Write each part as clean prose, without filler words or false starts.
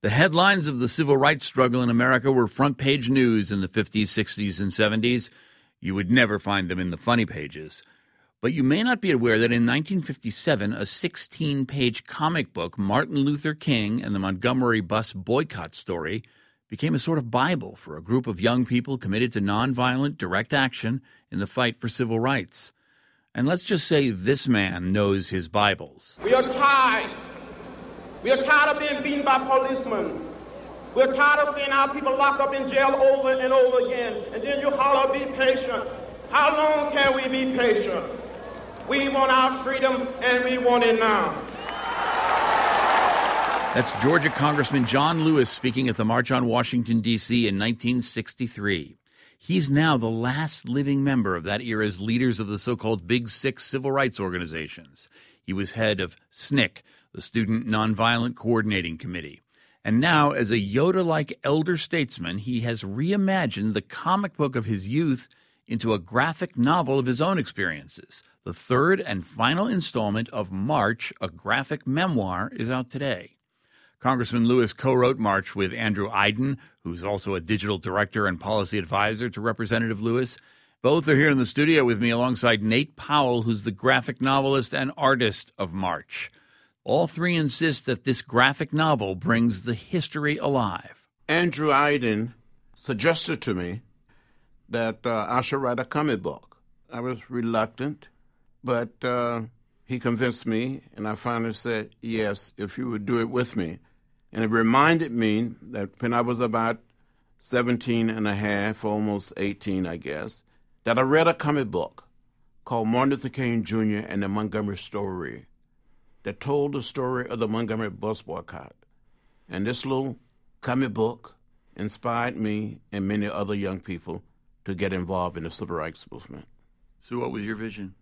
The headlines of the civil rights struggle in America were front-page news in the 50s, 60s, and 70s. You would never find them in the funny pages. But you may not be aware that in 1957, a 16-page comic book, Martin Luther King and the Montgomery Bus Boycott Story, became a sort of Bible for a group of young people committed to nonviolent direct action in the fight for civil rights. And let's just say this man knows his Bibles. We are tired. We are tired of being beaten by policemen. We're tired of seeing our people locked up in jail over and over again. And then you holler, be patient. How long can we be patient? We want our freedom, and we want it now. That's Georgia Congressman John Lewis speaking at the March on Washington, D.C. in 1963. He's now the last living member of that era's leaders of the so-called Big Six civil rights organizations. He was head of SNCC, the Student Nonviolent Coordinating Committee. And now, as a Yoda-like elder statesman, he has reimagined the comic book of his youth into a graphic novel of his own experiences. The third and final installment of March, a graphic memoir, is out today. Congressman Lewis co-wrote March with Andrew Aydin, who's also a digital director and policy advisor to Representative Lewis. Both are here in the studio with me alongside Nate Powell, who's the graphic novelist and artist of March. All three insist that this graphic novel brings the history alive. Andrew Aydin suggested to me that I should write a comic book. I was reluctant, but he convinced me, and I finally said, yes, if you would do it with me. And it reminded me that when I was about 17 and a half, almost 18, I guess, that I read a comic book called Martin Luther King Jr. and the Montgomery Story that told the story of the Montgomery bus boycott. And this little comic book inspired me and many other young people to get involved in the civil rights movement. So what was your vision?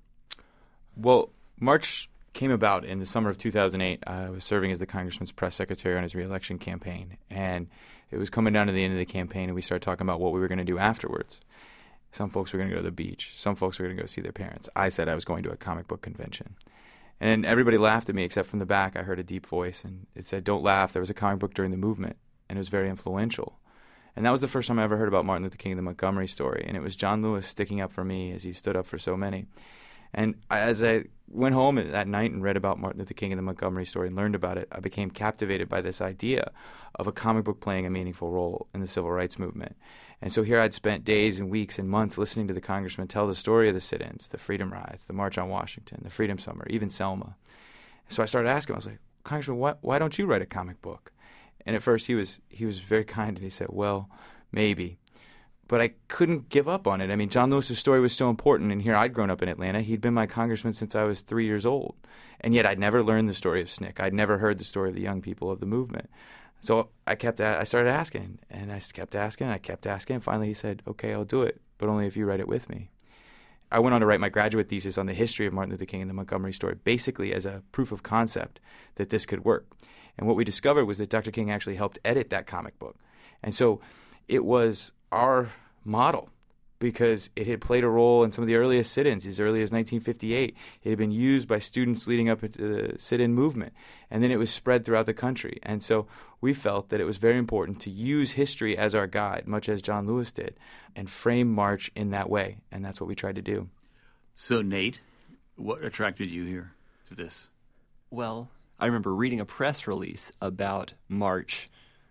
Well, March came about in the summer of 2008. I was serving as the congressman's press secretary on his re-election campaign, and it was coming down to the end of the campaign, and we started talking about what we were going to do afterwards. Some folks were going to go to the beach. Some folks were going to go see their parents. I said I was going to a comic book convention. And everybody laughed at me, except from the back. I heard a deep voice, and it said, "Don't laugh. There was a comic book during the movement," and it was very influential. And that was the first time I ever heard about Martin Luther King and the Montgomery Story, and it was John Lewis sticking up for me as he stood up for so many. And as I went home that night and read about Martin Luther King and the Montgomery Story and learned about it, I became captivated by this idea of a comic book playing a meaningful role in the civil rights movement. And so here I'd spent days and weeks and months listening to the congressman tell the story of the sit-ins, the Freedom Rides, the March on Washington, the Freedom Summer, even Selma. So I started asking him, I was like, "Congressman, why don't you write a comic book?" And at first he was very kind, and he said, "Well, maybe." But I couldn't give up on it. I mean, John Lewis's story was so important, and here I'd grown up in Atlanta. He'd been my congressman since I was 3 years old. And yet I'd never learned the story of SNCC. I'd never heard the story of the young people of the movement. So I started asking, and I kept asking, and I kept asking, and finally he said, "Okay, I'll do it, but only if you write it with me." I went on to write my graduate thesis on the history of Martin Luther King and the Montgomery Story, basically as a proof of concept that this could work. And what we discovered was that Dr. King actually helped edit that comic book. And so it was our model because it had played a role in some of the earliest sit-ins as early as 1958. It had been used by students leading up to the sit-in movement, and then it was spread throughout the country. And so we felt that it was very important to use history as our guide, much as John Lewis did, and frame March in that way, and that's what we tried to do. So, Nate, what attracted you here to this? Well, I remember reading a press release about March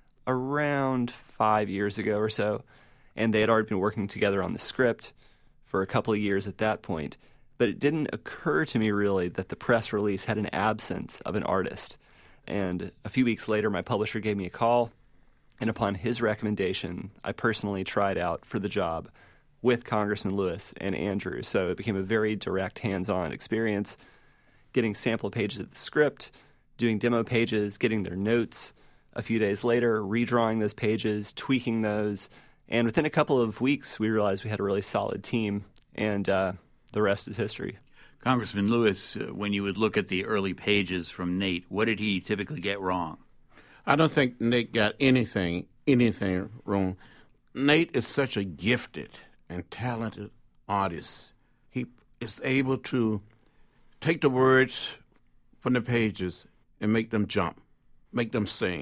around 5 years ago or so, and they had already been working together on the script for a couple of years at that point. But it didn't occur to me really that the press release had an absence of an artist. And a few weeks later, my publisher gave me a call, and upon his recommendation, I personally tried out for the job with Congressman Lewis and Andrew. So it became a very direct, hands-on experience, getting sample pages of the script, doing demo pages, getting their notes. A few days later, redrawing those pages, tweaking those. And within a couple of weeks, we realized we had a really solid team, and the rest is history. Congressman Lewis, when you would look at the early pages from Nate, what did he typically get wrong? I don't think Nate got anything wrong. Nate is such a gifted and talented artist. He is able to take the words from the pages and make them jump, make them sing.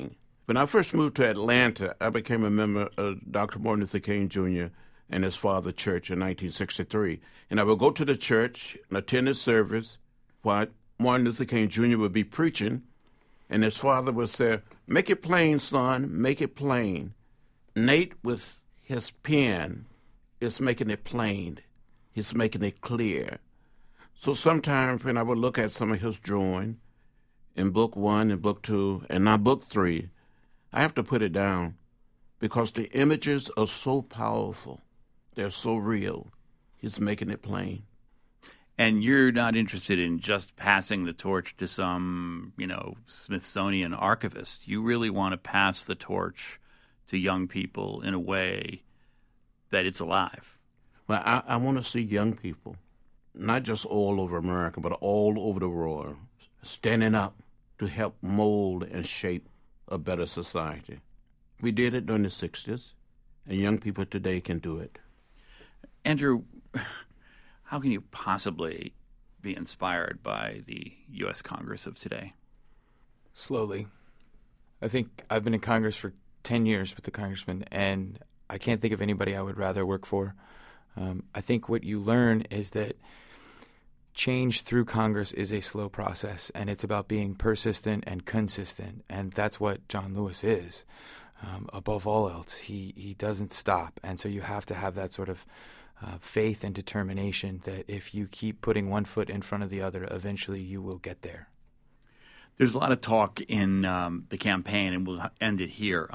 When I first moved to Atlanta, I became a member of Dr. Martin Luther King Jr. and his father church in 1963. And I would go to the church and attend the service while Martin Luther King Jr. would be preaching, and his father would say, "Make it plain, son, make it plain." Nate, with his pen, is making it plain. He's making it clear. So sometimes when I would look at some of his drawing in book 1 and book 2, and now book 3, I have to put it down because the images are so powerful. They're so real. He's making it plain. And you're not interested in just passing the torch to some, Smithsonian archivist. You really want to pass the torch to young people in a way that it's alive. Well, I want to see young people, not just all over America, but all over the world, standing up to help mold and shape a better society. We did it during the 60s, and young people today can do it. Andrew, how can you possibly be inspired by the U.S. Congress of today? Slowly. I think I've been in Congress for 10 years with the congressman, and I can't think of anybody I would rather work for. I think what you learn is that change through Congress is a slow process, and it's about being persistent and consistent, and that's what John Lewis is. Above all else, he doesn't stop, and so you have to have that sort of faith and determination that if you keep putting one foot in front of the other, eventually you will get there. There's a lot of talk in the campaign, and we'll end it here,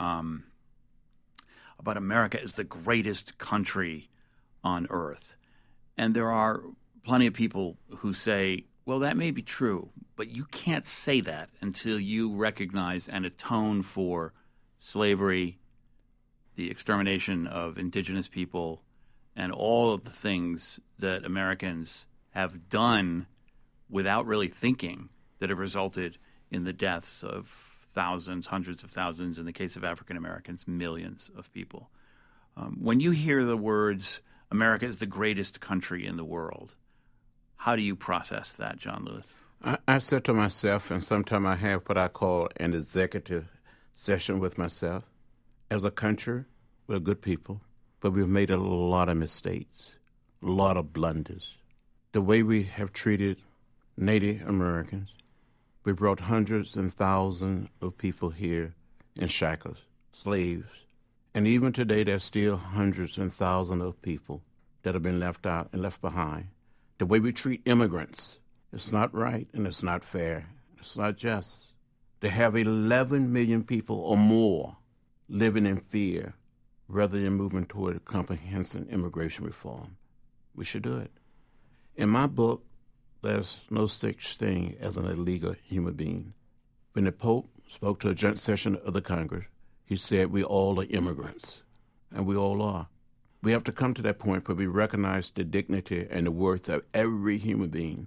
about America as the greatest country on earth. And there are plenty of people who say, well, that may be true, but you can't say that until you recognize and atone for slavery, the extermination of indigenous people, and all of the things that Americans have done without really thinking that have resulted in the deaths of thousands, hundreds of thousands, in the case of African Americans, millions of people. When you hear the words, America is the greatest country in the world, how do you process that, John Lewis? I said to myself, and sometimes I have what I call an executive session with myself. As a country, we're good people, but we've made a lot of mistakes, a lot of blunders. The way we have treated Native Americans, we brought hundreds and thousands of people here in shackles, slaves. And even today, there's still hundreds and thousands of people that have been left out and left behind. The way we treat immigrants, it's not right and it's not fair. It's not just. To have 11 million people or more living in fear rather than moving toward a comprehensive immigration reform. We should do it. In my book, there's no such thing as an illegal human being. When the Pope spoke to a joint session of the Congress, he said we all are immigrants, and we all are. We have to come to that point where we recognize the dignity and the worth of every human being.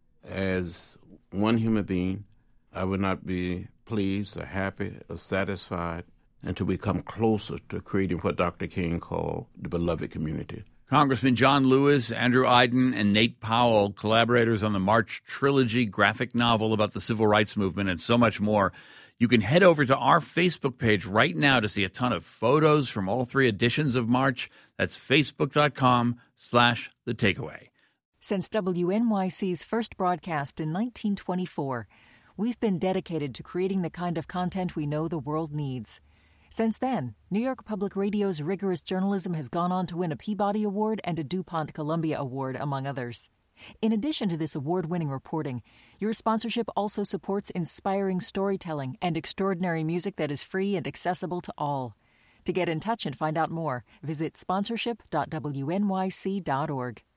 As one human being, I would not be pleased or happy or satisfied until we come closer to creating what Dr. King called the beloved community. Congressman John Lewis, Andrew Aydin, and Nate Powell, collaborators on the March Trilogy graphic novel about the civil rights movement, and so much more. You can head over to our Facebook page right now to see a ton of photos from all 3 editions of March. That's facebook.com/The Takeaway. Since WNYC's first broadcast in 1924, we've been dedicated to creating the kind of content we know the world needs. Since then, New York Public Radio's rigorous journalism has gone on to win a Peabody Award and a DuPont Columbia Award, among others. In addition to this award-winning reporting, your sponsorship also supports inspiring storytelling and extraordinary music that is free and accessible to all. To get in touch and find out more, visit sponsorship.wnyc.org.